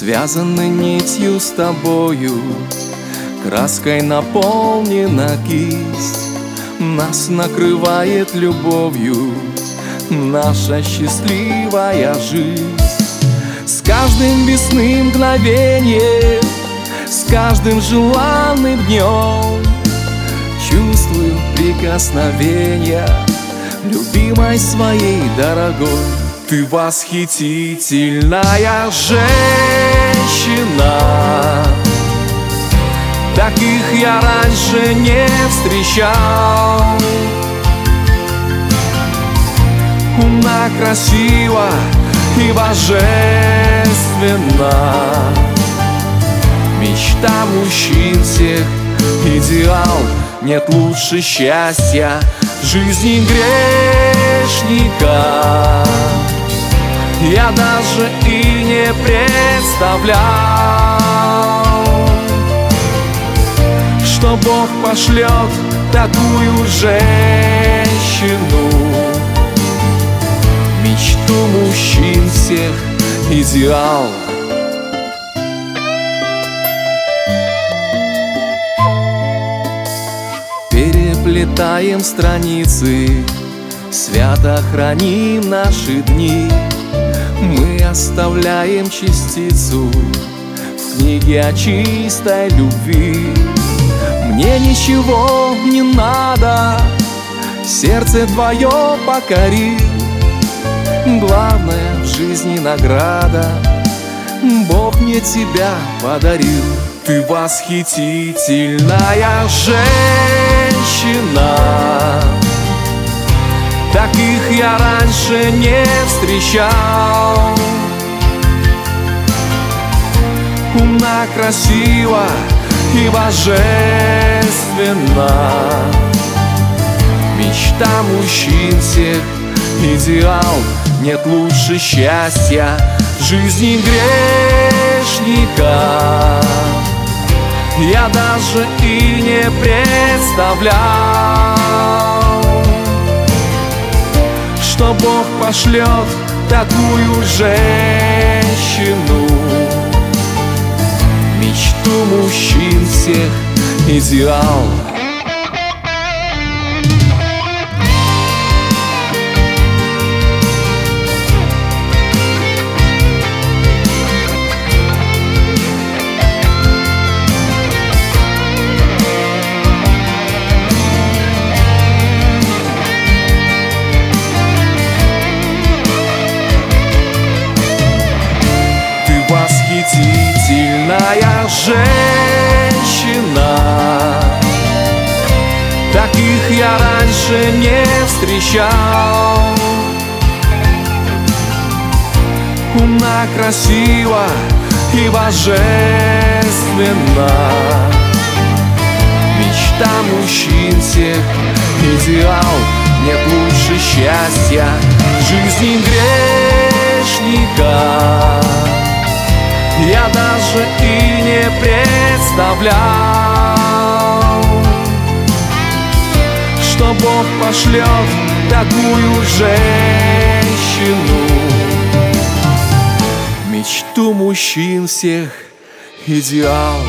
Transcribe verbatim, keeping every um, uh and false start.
связаны нитью с тобою, краской наполнена кисть, нас накрывает любовью наша счастливая жизнь. С каждым весны мгновением, с каждым желанным днем чувствую прикосновения любимой своей дорогой. Ты восхитительная женщина, таких я раньше не встречал. Умна, красива и божественна, мечта мужчин всех, идеал. Нет лучше счастья в жизни грешника, я даже и не представлял, что Бог пошлет такую женщину, мечту мужчин всех, идеал. Переплетаем страницы, свято храним наши дни. Мы оставляем частицу в книге о чистой любви. Мне ничего не надо, сердце твое покорил. Главное в жизни награда, Бог мне тебя подарил. Ты восхитительная женщина, таких я раньше не встречал. Умна, красива и божественна, мечта мужчин всех, идеал. Нет лучше счастья в жизни грешника, я даже и не представлял, что Бог пошлет такую женщину, мечту мужчин всех, идеал. Восхитительная женщина, таких я раньше не встречал. Умна, красива и божественна, мечта мужчин всех, идеал. Нет лучше счастья в жизни грешника, я даже и не представлял, что Бог пошлет такую женщину, мечту мужчин всех, идеал.